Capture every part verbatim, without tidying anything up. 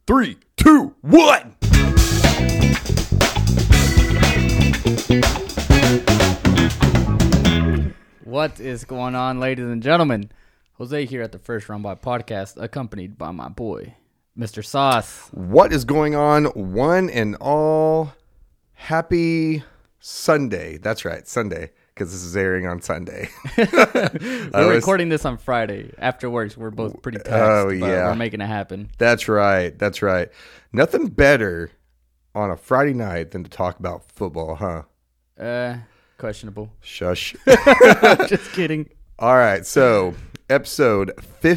Three, two, one. What is going on, ladies and gentlemen? Jose here at the First Round By Podcast, accompanied by my boy, Mister Sauce. What is going on, one and all? Happy Sunday. That's right, Sunday, because this is airing on Sunday. We're was, recording this on Friday. After work, we're both pretty taxed, oh, but yeah. we're making it happen. That's right, that's right. Nothing better on a Friday night than to talk about football, huh? Uh, questionable. Shush. Just kidding. All right, so episode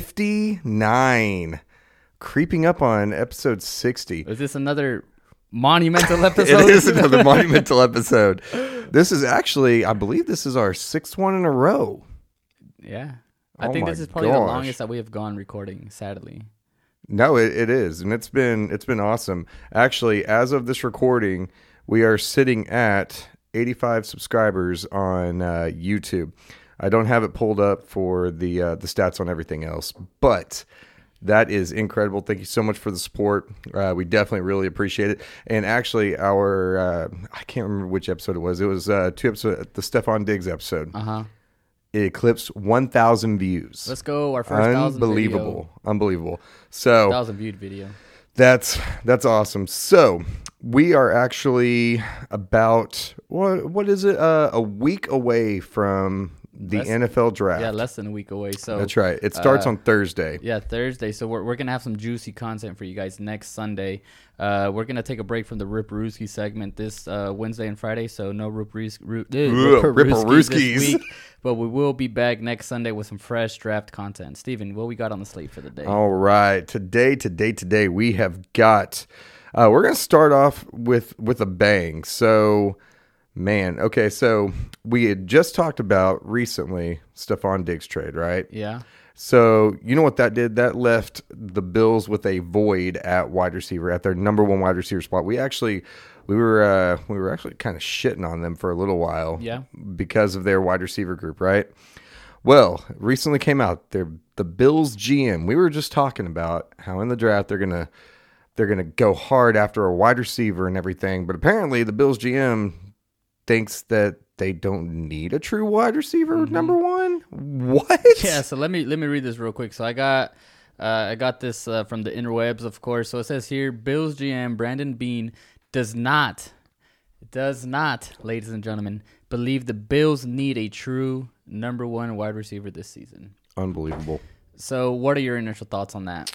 fifty-nine. Creeping up on episode sixty. Is this another monumental episode? It is another monumental episode. This is actually, I believe this is our sixth one in a row. Yeah. I Oh think my this is probably gosh. the longest that we have gone recording, sadly. No, it, it is, and it's been it's been awesome. Actually, as of this recording, we are sitting at eighty-five subscribers on uh, YouTube. I don't have it pulled up for the uh, the stats on everything else, but that is incredible. Thank you so much for the support. Uh, we definitely really appreciate it. And actually, our uh, I can't remember which episode it was. It was uh, two episodes, the Stephon Diggs episode. Uh huh. It eclipsed one thousand views. Let's go. Our first thousand Unbelievable. Unbelievable. So thousand viewed video. That's that's awesome. So we are actually about what what is it? Uh, a week away from the Less- N F L draft. Yeah, less than a week away. So That's right. It starts uh, on Thursday. Yeah, Thursday. So we're we're gonna have some juicy content for you guys next Sunday. Uh, we're gonna take a break from the Rip Rooski segment this uh, Wednesday and Friday. So no Rip Rooski Ru- uh, Ugh, Rip Rooskis this Ripperooskis. week, but we will be back next Sunday with some fresh draft content. Steven, what we got on the slate for the day? All right. Today, today, today, we have got. Uh, we're gonna start off with with a bang. So, man. Okay. So we had just talked about recently Stephon Diggs trade, right? Yeah. So, you know what that did? That left the Bills with a void at wide receiver, at their number one wide receiver spot. We actually, we were, uh, we were actually kind of shitting on them for a little while, Yeah. because of their wide receiver group, right? Well, recently came out, they're the Bills G M. We were just talking about how in the draft they're gonna, they're gonna go hard after a wide receiver and everything, but apparently the Bills G M thinks that they don't need a true wide receiver Mm-hmm. number one. What? Yeah, so let me let me read this real quick. So I got uh, I got this uh, from the interwebs, of course. So it says here, Bills G M Brandon Beane does not, does not, ladies and gentlemen, believe the Bills need a true number one wide receiver this season. Unbelievable. So what are your initial thoughts on that?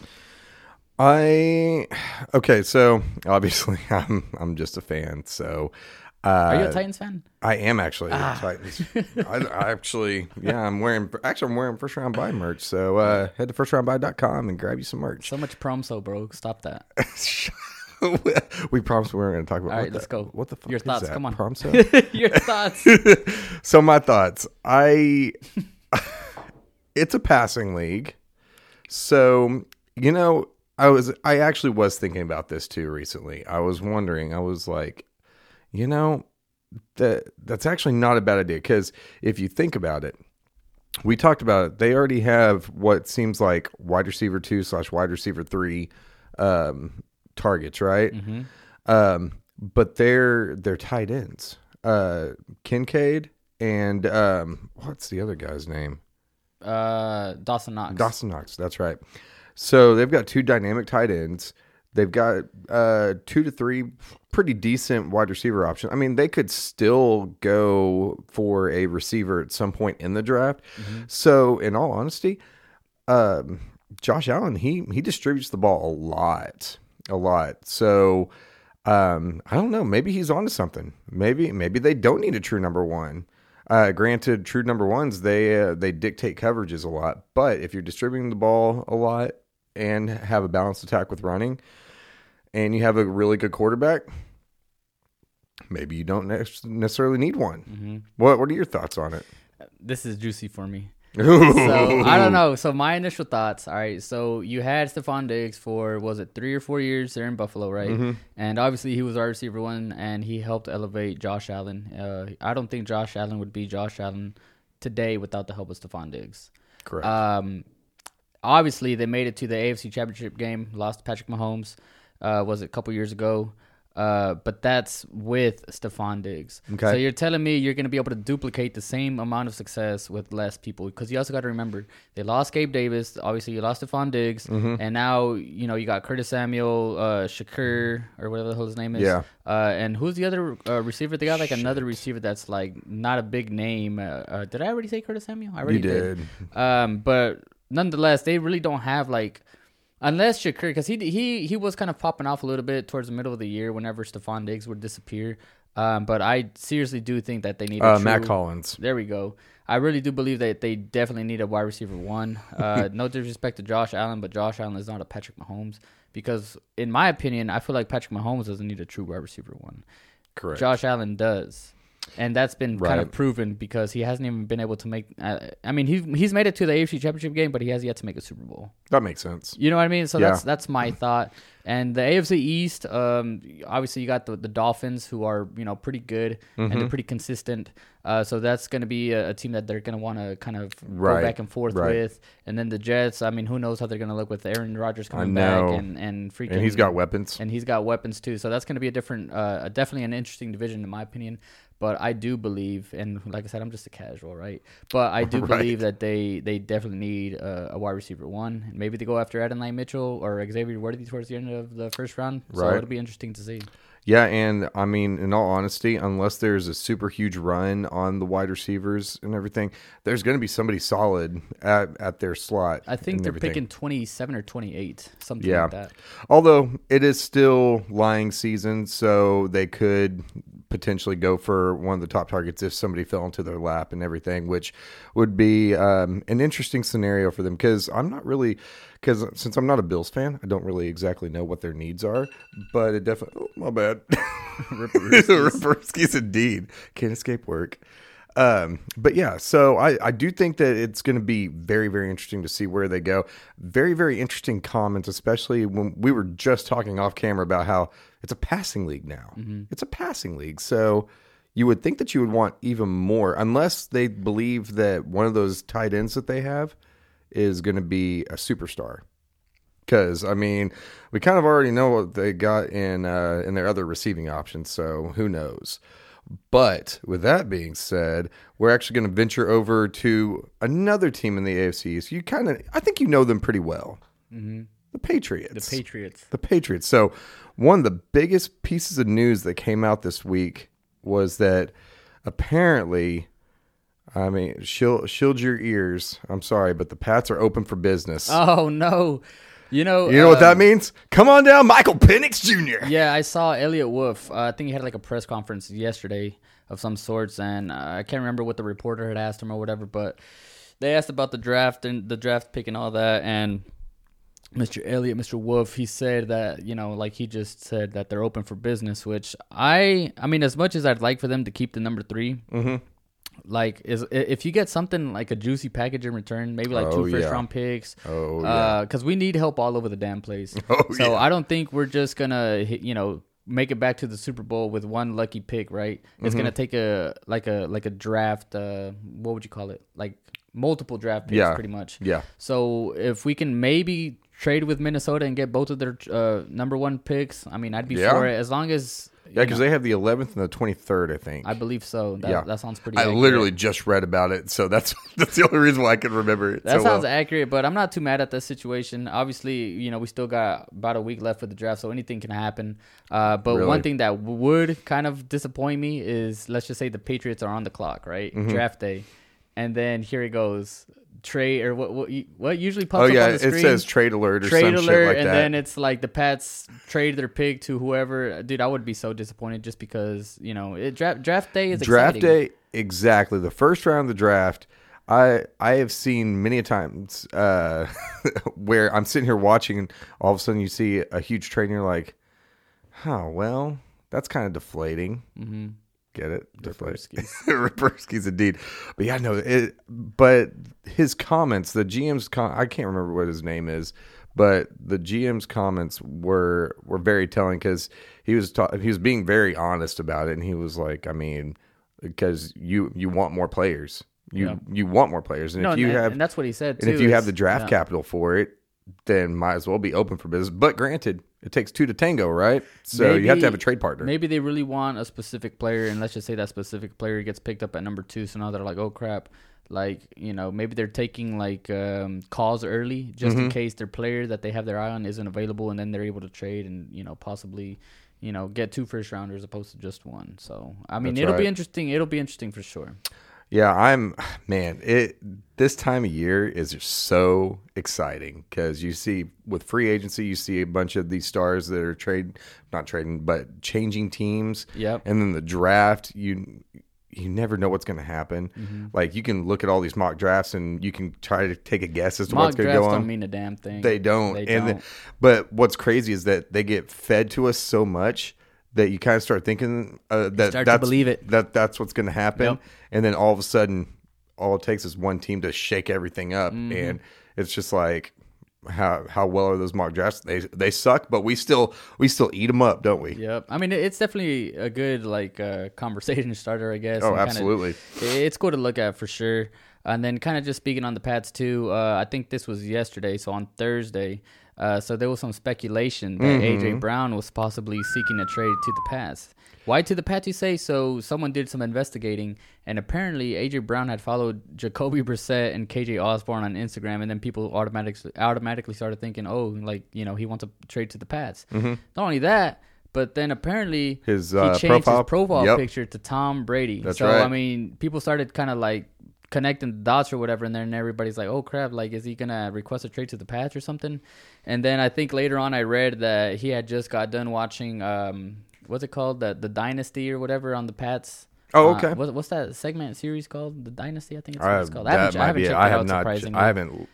I okay, so obviously I'm I'm just a fan. So uh, Are you a Titans fan? I am actually Ah. a Titans. I, I actually, yeah, I'm wearing. Actually, I'm wearing First Round Buy merch. So uh, head to first round buy dot com and grab you some merch. So much promo, bro. Stop that. We promised we weren't going to talk about. All what right, the, let's go. What the fuck Your is thoughts, that? come on. Promso? Your thoughts? So my thoughts. I. It's a passing league, so you know, I was. I actually was thinking about this too recently. I was wondering. I was like, you know, that that's actually not a bad idea, because if you think about it, we talked about it. They already have what seems like wide receiver two slash wide receiver three um, targets, right? Mm-hmm. Um, but they're they're tight ends. Uh, Kincaid and um, what's the other guy's name? Uh, Dawson Knox. Dawson Knox. That's right. So they've got two dynamic tight ends. They've got uh, two to three pretty decent wide receiver options. I mean, they could still go for a receiver at some point in the draft. Mm-hmm. So, in all honesty, um, Josh Allen, he he distributes the ball a lot, a lot. So, um, I don't know. Maybe he's onto something. Maybe maybe they don't need a true number one. Uh, granted, true number ones, they uh, they dictate coverages a lot. But if you're distributing the ball a lot and have a balanced attack with running, and you have a really good quarterback, maybe you don't ne- necessarily need one. Mm-hmm. What What are your thoughts on it? This is juicy for me. So I don't know. So my initial thoughts. All right. So you had Stephon Diggs for was it three or four years there in Buffalo, right? Mm-hmm. And obviously he was our receiver one, and he helped elevate Josh Allen. Uh, I don't think Josh Allen would be Josh Allen today without the help of Stephon Diggs. Correct. Um, obviously they made it to the A F C Championship game, lost to Patrick Mahomes. Uh, was it a couple years ago? Uh, but that's with Stephon Diggs. Okay. So you're telling me you're going to be able to duplicate the same amount of success with less people? Because you also got to remember, they lost Gabe Davis. Obviously, you lost Stephon Diggs. Mm-hmm. And now, you know, you got Curtis Samuel, uh, Shakur, or whatever the hell his name is. Yeah. Uh, and who's the other uh, receiver? They got like Shit. another receiver that's like not a big name. Uh, uh, did I already say Curtis Samuel? I already You did. Um, but nonetheless, they really don't have like, unless Shakur, because he he he was kind of popping off a little bit towards the middle of the year whenever Stephon Diggs would disappear. Um, but I seriously do think that they need a Uh, true, Matt Collins. There we go. I really do believe that they definitely need a wide receiver one. Uh, no disrespect to Josh Allen, but Josh Allen is not a Patrick Mahomes because, in my opinion, I feel like Patrick Mahomes doesn't need a true wide receiver one. Correct. Josh Allen does. And that's been Right. kind of proven because he hasn't even been able to make. Uh, I mean, he's he's made it to the A F C Championship game, but he has yet to make a Super Bowl. That makes sense. You know what I mean? So Yeah. that's that's my thought. And the A F C East, um, obviously you got the, the Dolphins, who are you know pretty good and they're pretty consistent. Uh, so that's going to be a, a team that they're going to want to kind of Right. go back and forth Right. with. And then the Jets, I mean, who knows how they're going to look with Aaron Rodgers coming know. back and and freaking. And he's got weapons. And he's got weapons too. So that's going to be a different, uh, definitely an interesting division in my opinion. But I do believe, and like I said, I'm just a casual, right? But I do Right. believe that they they definitely need uh, a wide receiver one. And maybe they go after Adonai Mitchell or Xavier Worthy towards the end of the first round. So Right. it'll be interesting to see. Yeah, and I mean, in all honesty, unless there's a super huge run on the wide receivers and everything, there's going to be somebody solid at, at their slot. I think and they're everything. picking twenty-seven or twenty-eight, something Yeah. like that. Although it is still lying season, so they could potentially go for one of the top targets if somebody fell into their lap and everything, which would be um, an interesting scenario for them because I'm not really, because since I'm not a Bills fan, I don't really exactly know what their needs are, but it definitely, oh, my bad. Ripperskis indeed. Can't escape work. Um, but yeah, so I, I do think that it's going to be very, very interesting to see where they go. Very, very interesting comments, especially when we were just talking off camera about how it's a passing league now. Mm-hmm. It's a passing league. So you would think that you would want even more, unless they believe that one of those tight ends that they have is going to be a superstar. Because, I mean, we kind of already know what they got in uh, in their other receiving options, so who knows. But with that being said, we're actually going to venture over to another team in the A F C. So you kind of, I think you know them pretty well. Mm-hmm. The Patriots. The Patriots. The Patriots. So one of the biggest pieces of news that came out this week was that apparently, I mean, shield, shield your ears. I'm sorry, but the Pats are open for business. Oh, no. You know, you know what that um, means? Come on down, Michael Penix Junior Yeah, I saw Elliot Wolf. Uh, I think he had like a press conference yesterday of some sorts, and uh, I can't remember what the reporter had asked him or whatever, but they asked about the draft and the draft pick and all that, and Mister Elliot, Mister Wolf, he said that, you know, like he just said that they're open for business, which I, I mean, as much as I'd like for them to keep the number three, mm-hmm. like is if you get something like a juicy package in return, maybe like Oh, two first yeah. round picks. Oh, yeah. Because we need help all over the damn place. Oh, so yeah. I don't think we're just gonna hit, you know make it back to the Super Bowl with one lucky pick, right? It's Mm-hmm. gonna take a like a like a draft. Uh, what would you call it? Like multiple draft picks, Yeah. pretty much. Yeah. So if we can maybe trade with Minnesota and get both of their uh, number one picks, I mean, I'd be Yeah. for it as long as. Yeah, because they have the eleventh and the twenty-third, I think. I believe so. That, Yeah. that sounds pretty I accurate. literally just read about it, so that's that's the only reason why I can remember it. That so sounds well. accurate, but I'm not too mad at the situation. Obviously, you know, we still got about a week left for the draft, so anything can happen. Uh, but Really? one thing that would kind of disappoint me is, let's just say the Patriots are on the clock, right? Mm-hmm. Draft day. And then here it goes. Trade, or what what, what usually pops Oh up yeah, on the it screen? says trade alert or Trade some alert, shit like and that. then it's like the Pats trade their pick to whoever. Dude, I would be so disappointed just because, you know, it, draft draft day is draft exciting. day, exactly. The first round of the draft, I I have seen many a times uh, where I'm sitting here watching, and all of a sudden you see a huge trade, and you're like, "Oh well, that's kind of deflating." Mm-hmm. Get it? Ripperskis. Ripperskis indeed. But yeah, no, it, but his comments, the G M's, com- I can't remember what his name is, but the G M's comments were were very telling because he was ta- he was being very honest about it, and he was like, I mean, because you you want more players, you Yeah. you want more players, and No, if you and, have and that's what he said too. and if you have is- the draft yeah. capital for it, then might as well be open for business. But granted, it takes two to tango, right? So Maybe- you have to have a trade partner. Maybe they really want a specific player, and let's just say that specific player gets picked up at number two. So now they're like, oh crap, like you know, maybe they're taking like um, calls early just in Mhm. case their player that they have their eye on isn't available, and then they're able to trade and you know possibly you know get two first rounders as opposed to just one. So I mean, That's it'll be right. interesting. It'll be interesting for sure. Yeah, I'm man. It this time of year is just so exciting because you see with free agency, you see a bunch of these stars that are trade, not trading, but changing teams. Yep. And then the draft, you you never know what's going to happen. Mm-hmm. Like you can look at all these mock drafts and you can try to take a guess as to Mock what's going to drafts go on. don't mean a damn thing. They don't. They and don't. The, but what's crazy is that they get fed to us so much that you kind of start thinking uh, that start to that's, believe it. That that's what's going to happen. Yep. And then all of a sudden, all it takes is one team to shake everything up, Mm-hmm. and it's just like how how well are those mock drafts? They they suck, but we still we still eat them up, don't we? Yep. I mean, it- it's definitely a good like uh, conversation starter, I guess. Oh, and kinda- absolutely. it's cool to look at for sure. And then kind of just speaking on the Pats too, uh, I think this was yesterday, so on Thursday. Uh, so there was some speculation that A J Brown was possibly seeking a trade to the Pats. Why to the Pats, you say? So someone did some investigating, and apparently A J Brown had followed Jacoby Brissett and K J Osborne on Instagram, and then people automatically automatically started thinking, oh, like you know, he wants a trade to the Pats. Mm-hmm. Not only that, but then apparently His, uh, he changed profile- his profile Yep. picture to Tom Brady. That's so right. I mean, people started kind of like connecting the dots or whatever, and then everybody's like, oh crap, like is he gonna request a trade to the Pats or something? And then I think later on I read that he had just got done watching um what's it called, the the Dynasty or whatever on the Pats. Oh, Uh, okay. what, what's that segment series called? The Dynasty, I think it's I what have, it's called. I haven't, that I might haven't be. checked I it have out, not. surprisingly. I haven't.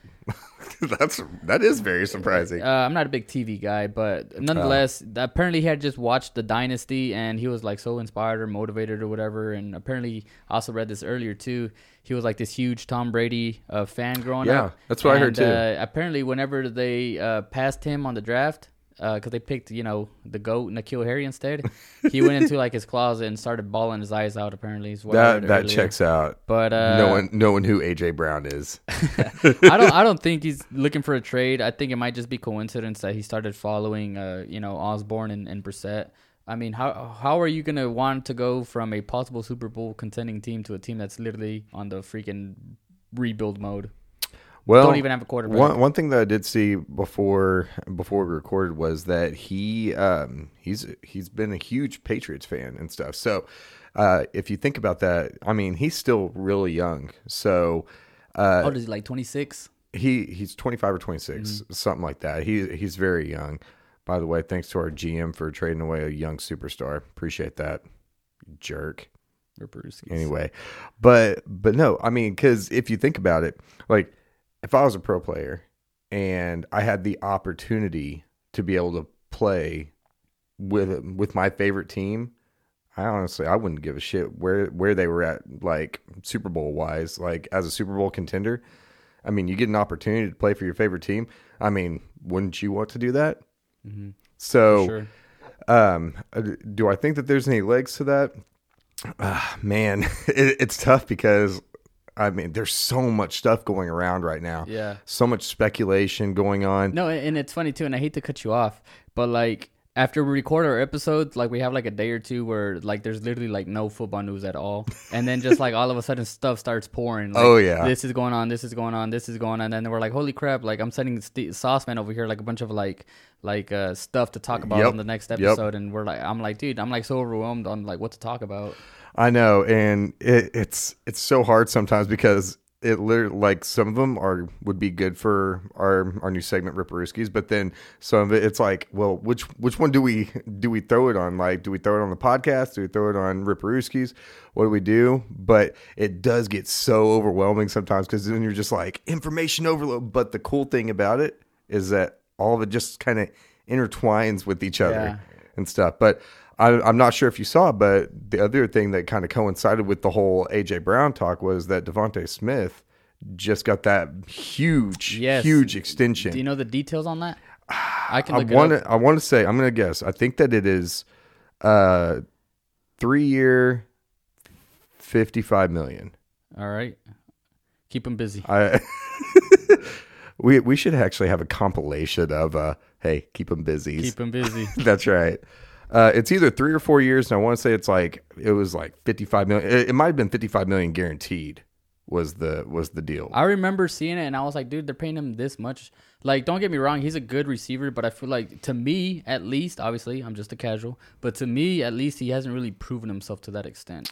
That's that is very surprising. Uh, I'm not a big T V guy, but nonetheless, apparently he had just watched the Dynasty and he was like so inspired or motivated or whatever. And apparently, I also read this earlier too. He was like this huge Tom Brady uh, fan growing Yeah, up. that's what I heard, And, too. Uh, apparently, whenever they uh, passed him on the draft, because they picked you know the goat N'Keal Harry instead, he went into like his closet and started bawling his eyes out. Apparently, is what I that read that earlier. checks out. But uh, knowing knowing who A J Brown is. I don't. I don't think he's looking for a trade. I think it might just be coincidence that he started following, uh, you know, Osborne and, and Brissett. I mean, how how are you gonna want to go from a possible Super Bowl contending team to a team that's literally on the freaking rebuild mode? Well, Don't even have a quarterback. One one thing that I did see before before we recorded was that he um, he's he's been a huge Patriots fan and stuff. So uh, if you think about that, I mean, he's still really young. So uh, oh, does he like twenty-six? he he's twenty-five or twenty-six, Mm-hmm. something like that. He he's very young. By the way, thanks to our G M for trading away a young superstar. Appreciate that, jerk. Or Bruce? Anyway, but but no, I mean, because if you think about it, like if I was a pro player and I had the opportunity to be able to play with with my favorite team, I honestly I wouldn't give a shit where where they were at, like Super Bowl wise, like as a Super Bowl contender. I mean, you get an opportunity to play for your favorite team. I mean, wouldn't you want to do that? Mm-hmm. So, Sure. um, uh, do I think that there's any legs to that? Uh, man, it, it's tough because I mean, there's so much stuff going around right now. Yeah. So much speculation going on. No, and it's funny too, and I hate to cut you off, but like after we record our episodes, like we have like a day or two where like there's literally like no football news at all, and then just like all of a sudden stuff starts pouring. Like, Oh, yeah. this is going on, this is going on, this is going on, and then we're like, holy crap! Like I'm sending St- Sauceman over here like a bunch of like like uh stuff to talk about Yep. on the next Yep. episode, and we're like, I'm like, dude, I'm like so overwhelmed on like what to talk about. I know, and it, it's it's so hard sometimes because it literally, like some of them are would be good for our our new segment Ripperooskies, but then some of it it's like, well, which which one do we do we throw it on? Like, do we throw it on the podcast? Do we throw it on Ripperooskies? What do we do? But it does get so overwhelming sometimes because then you're just like information overload. But the cool thing about it is that all of it just kind of intertwines with each other Yeah. and stuff. But I, I'm not sure if you saw, but the other thing that kind of coincided with the whole A J Brown talk was that Devontae Smith just got that huge, Yes. huge extension. Do you know the details on that? I can I look want it up. to. I want to say. I'm going to guess. I think that it is, uh, three year, fifty-five million. All right, keep him busy. I. We we should actually have a compilation of uh, hey, keep them busy. Keep him busy. That's right. Uh, it's either three or four years, and I want to say it's like it was like fifty-five million. It, it might have been fifty-five million guaranteed. Was the was the deal? I remember seeing it, and I was like, dude, they're paying him this much. Like, don't get me wrong, he's a good receiver, but I feel like, to me, at least, obviously, I'm just a casual, but to me, at least, he hasn't really proven himself to that extent.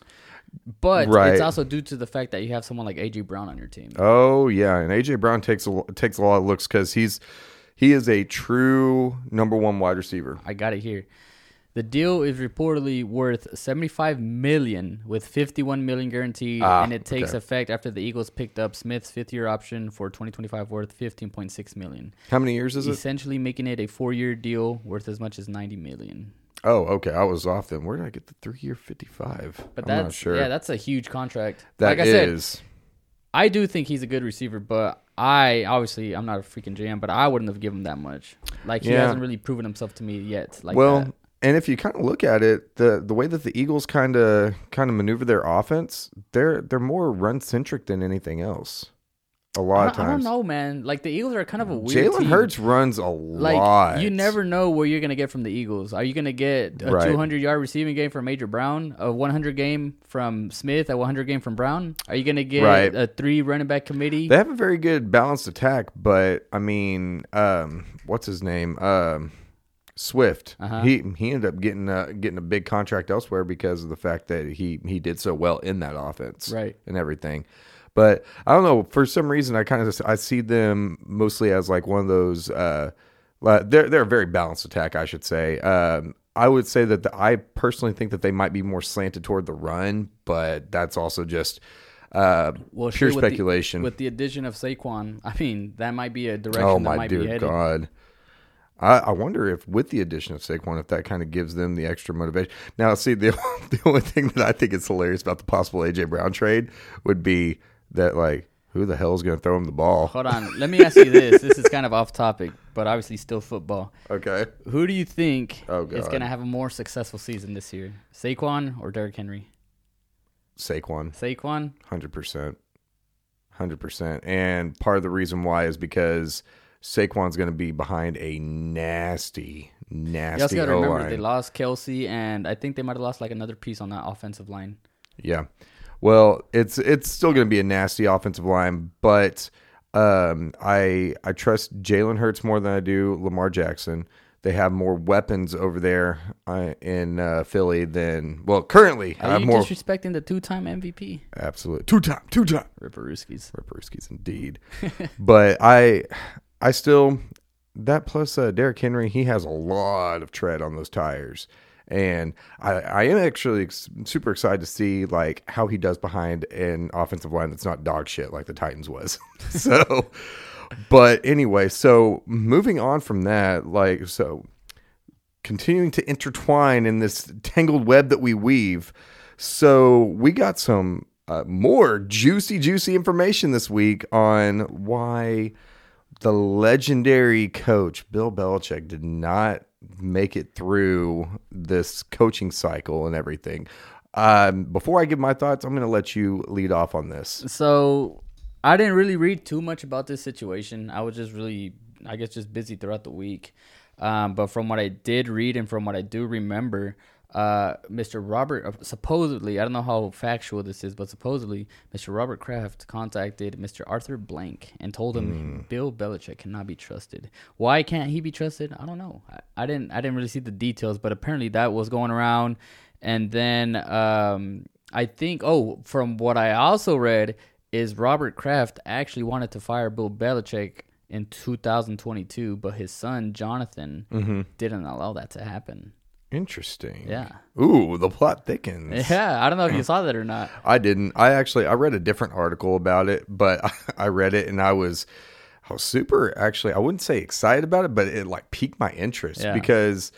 But Right. it's also due to the fact that you have someone like A J Brown on your team. Oh yeah, and A J Brown takes a takes a lot of looks because he's he is a true number one wide receiver. I got it here. The deal is reportedly worth seventy-five million dollars with fifty-one million dollars guaranteed, Ah, and it takes okay. effect after the Eagles picked up Smith's fifth-year option for twenty twenty-five worth fifteen point six million dollars, How many years is it? essentially making it a four-year deal worth as much as ninety million Oh, dollars. okay. I was off then. Where did I get the three year fifty-five? But I'm that's not sure. yeah, that's a huge contract. That like I said, is. I do think he's a good receiver, but I obviously I'm not a freaking G M, but I wouldn't have given him that much. Like he Yeah. hasn't really proven himself to me yet. Like well, that. and if you kind of look at it, the the way that the Eagles kind of kind of maneuver their offense, they're they're more run centric than anything else. A lot I of don't, I don't times, know, man. Like the Eagles are kind of a weird Jalen team. Hurts runs a Like lot. you never know where you're gonna get from the Eagles. Are you gonna get a Right. two hundred yard receiving game from Major Brown, a one hundred game from Smith, a one hundred game from Brown? Are you gonna get Right. a three running back committee? They have a very good balanced attack, but I mean, um, what's his name? Um, Swift. Uh-huh. He he ended up getting a, getting a big contract elsewhere because of the fact that he he did so well in that offense, Right. and everything. But I don't know, for some reason I kind of I see them mostly as like one of those. Uh, uh, they're they're a very balanced attack, I should say. Um, I would say that the, I personally think that they might be more slanted toward the run, but that's also just uh, Well, pure shit, with the- speculation. With the addition of Saquon, I mean that might be a direction Oh that my might be dear headed. God. I, I wonder if with the addition of Saquon, if that kind of gives them the extra motivation. Now, see, the, the only thing that I think is hilarious about the possible A J Brown trade would be that, like, who the hell is going to throw him the ball? Hold on, let me ask you this. This is kind of off topic, but obviously still football. Okay. Who do you think Oh, is God. going to have a more successful season this year, Saquon or Derrick Henry? Saquon, Saquon. one hundred percent. one hundred percent. And part of the reason why is because Saquon's going to be behind a nasty, You also nasty got to remember O-line. they lost Kelsey, and I think they might have lost like another piece on that offensive line. Yeah. Well, it's it's still going to be a nasty offensive line, but um, I I trust Jalen Hurts more than I do Lamar Jackson. They have more weapons over there uh, in uh, Philly than well currently. I Are have you more disrespecting the two-time M V P? absolute two time two time Ripperooskies. Ripperskis indeed. But I I still that plus uh, Derrick Henry, he has a lot of tread on those tires. And I, I am actually ex- super excited to see like how he does behind an offensive line that's not dog shit like the Titans was. So, but anyway, so moving on from that, like so, continuing to intertwine in this tangled web that we weave. So we got some uh, more juicy, juicy information this week on why the legendary coach Bill Belichick did not make it through this coaching cycle and everything. Um, before I give my thoughts, I'm going to let you lead off on this. So I didn't really read too much about this situation. I was just really, I guess, just busy throughout the week. Um, but from what I did read and from what I do remember, uh, Mister Robert, uh, supposedly, I don't know how factual this is, but supposedly Mister Robert Kraft contacted Mister Arthur Blank and told him Mm. Bill Belichick cannot be trusted. Why can't he be trusted? I don't know. I, I didn't. I didn't really see the details, but apparently that was going around. And then um, I think, oh, from what I also read, is Robert Kraft actually wanted to fire Bill Belichick in two thousand twenty-two, but his son Jonathan Mm-hmm. didn't allow that to happen. Interesting. Yeah. Ooh, the plot thickens. Yeah, I don't know if you saw that or not. I didn't. I actually I read a different article about it, but I, I read it and I was I was super actually I wouldn't say excited about it, but it like piqued my interest Yeah. because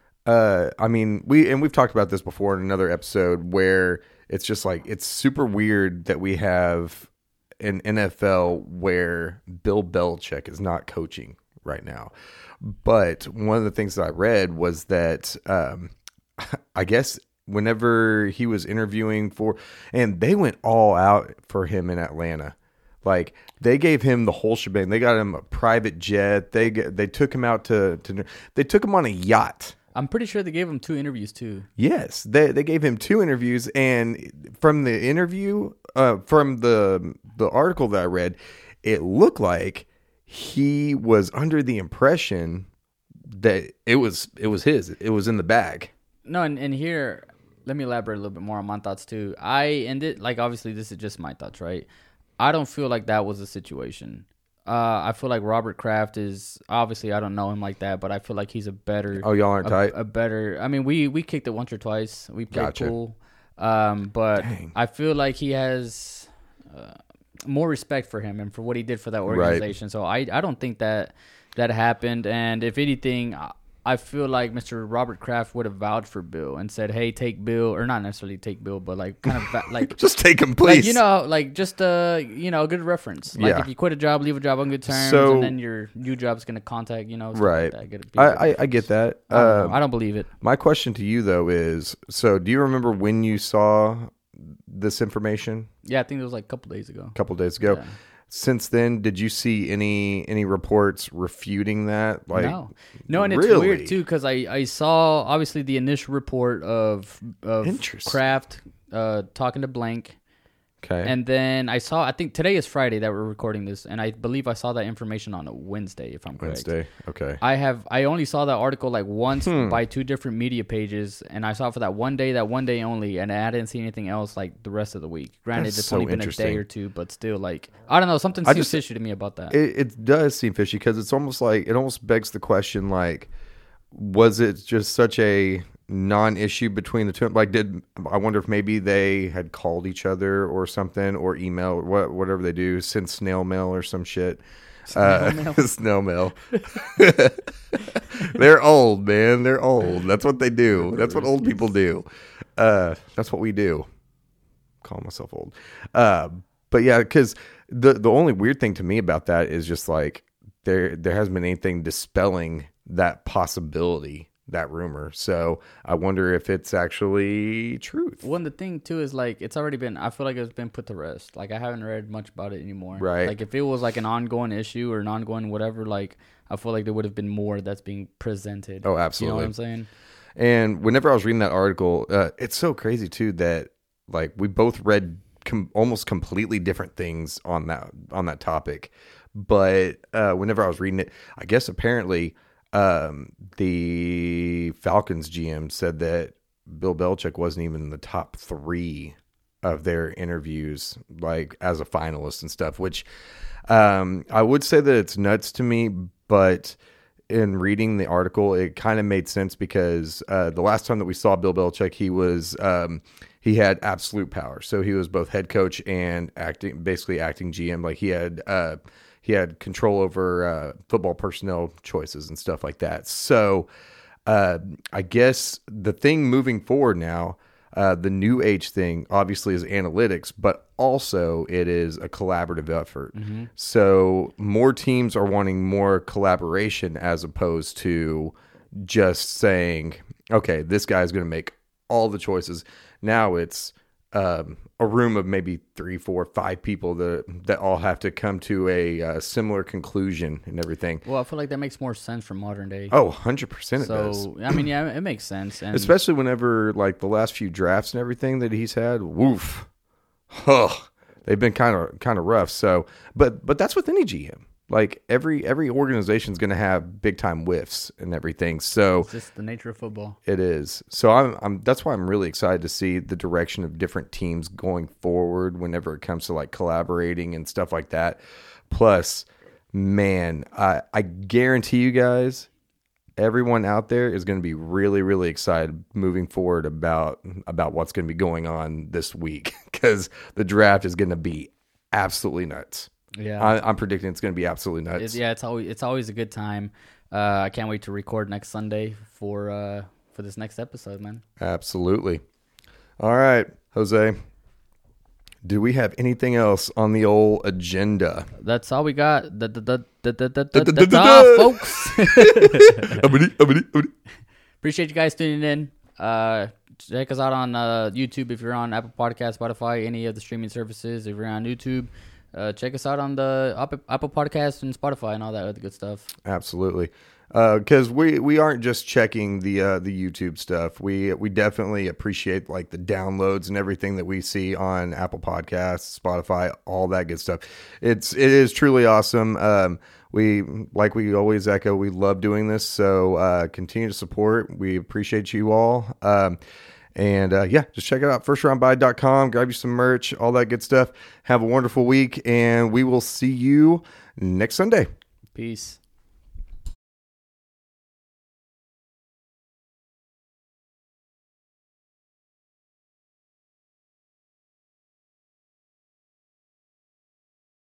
uh I mean we and we've talked about this before in another episode where it's just like it's super weird that we have an N F L where Bill Belichick is not coaching right now. But one of the things that I read was that um, I guess whenever he was interviewing for, and they went all out for him in Atlanta. Like they gave him the whole shebang. They got him a private jet. They get, they took him out to, to they took him on a yacht. I'm pretty sure they gave him two interviews too. Yes, they they gave him two interviews, and from the interview, uh, from the the article that I read, it looked like he was under the impression that it was it was his. It was in the bag. No, and, and here, let me elaborate a little bit more on my thoughts too. I ended like obviously this is just my thoughts, right? I don't feel like that was a situation. Uh, I feel like Robert Kraft is obviously I don't know him like that, but I feel like he's a better. Oh, y'all aren't a, tight. A better. I mean, we we kicked it once or twice. We played Gotcha. cool, um, but Dang. I feel like he has uh, more respect for him and for what he did for that organization. Right. So I I don't think that that happened. And if anything, I feel like Mister Robert Kraft would have vouched for Bill and said, "Hey, take Bill," or not necessarily take Bill, but like kind of like just take him, please. Like, you know, like just uh, you know, a good reference. Like yeah. if you quit a job, leave a job on good terms, so, and then your new job's gonna contact, you know, right. Like that. I, I I get that. I don't, um, I don't believe it. My question to you though is: so, do you remember when you saw this information? Yeah, I think it was like a couple days ago. A couple days ago. Yeah. Since then, did you see any any reports refuting that? Like, no, no, and it's really? weird too because I, I saw obviously the initial report of of Kraft uh, talking to Blank. Okay. And then I saw, I think today is Friday that we're recording this, and I believe I saw that information on a Wednesday, if I'm correct. Wednesday, okay. I have, I only saw that article like once hmm. by two different media pages, and I saw it for that one day, that one day only, and I didn't see anything else like the rest of the week. Granted, That's it's so only been a day or two, but still, like, I don't know, something seems just, fishy to me about that. It, it does seem fishy because it's almost like, it almost begs the question, like, was it just such a non-issue between the two? Like, did I wonder if maybe they had called each other or something, or email, or what, whatever they do, send snail mail or some shit. Snail uh, mail. Snail mail. They're old, man. They're old. That's what they do. That's what old people do. Uh, that's what we do. Call myself old. Uh, but yeah, because the the only weird thing to me about that is just like there there hasn't been anything dispelling that possibility, that rumor. So I wonder if it's actually truth. One the thing too is like it's already been, I feel like it's been put to rest. Like I haven't read much about it anymore. Right. Like if it was like an ongoing issue or an ongoing whatever, like I feel like there would have been more that's being presented. Oh, absolutely. You know what I'm saying? And whenever I was reading that article, uh, it's so crazy too that like we both read com- almost completely different things on that on that topic. But uh, whenever I was reading it, I guess apparently um, the Falcons G M said that Bill Belichick wasn't even in the top three of their interviews, like as a finalist and stuff, which um, I would say that it's nuts to me, but in reading the article, it kind of made sense because uh, the last time that we saw Bill Belichick, he was um, he had absolute power. So he was both head coach and acting, basically acting G M. Like he had uh, he had control over uh, football personnel choices and stuff like that. So uh, I guess the thing moving forward now, uh, the new age thing, obviously is analytics, but also it is a collaborative effort. Mm-hmm. So more teams are wanting more collaboration as opposed to just saying, okay, this guy's going to make all the choices. Now it's um, a room of maybe three, four, five people that that all have to come to a uh, similar conclusion and everything. Well, I feel like that makes more sense for modern day. Oh, one hundred percent it so, does. I mean, yeah, it makes sense. And especially whenever, like, the last few drafts and everything that he's had, woof, huh, they've been kind of kind of rough. So, but but that's with any G M. Like, every every organization is going to have big time whiffs and everything. So it's just the nature of football. It is. So I'm, I'm that's why I'm really excited to see the direction of different teams going forward whenever it comes to like collaborating and stuff like that. Plus, man, I I guarantee you guys, everyone out there is going to be really, really excited moving forward about about what's going to be going on this week because the draft is going to be absolutely nuts. Yeah, I, I'm predicting it's going to be absolutely nuts. It's, yeah, it's always it's always a good time. Uh, I can't wait to record next Sunday for uh, for this next episode, man. Absolutely. All right, Jose. Do we have anything else on the old agenda? That's all we got. Da, da, da, da, da, da, da, da, da, folks. Appreciate you guys tuning in. Uh, check us out on uh, YouTube if you're on Apple Podcasts, Spotify, any of the streaming services. If you're on YouTube, uh, check us out on the Apple, Apple Podcast and Spotify and all that other good stuff. Absolutely. Because uh, we, we aren't just checking the uh, the YouTube stuff. We we definitely appreciate like the downloads and everything that we see on Apple Podcasts, Spotify, all that good stuff. It's it is truly awesome. Um, we like we always echo. We love doing this, so uh, continue to support. We appreciate you all. Um, and uh, yeah, just check it out. first round buy dot com. Grab you some merch, all that good stuff. Have a wonderful week, and we will see you next Sunday. Peace.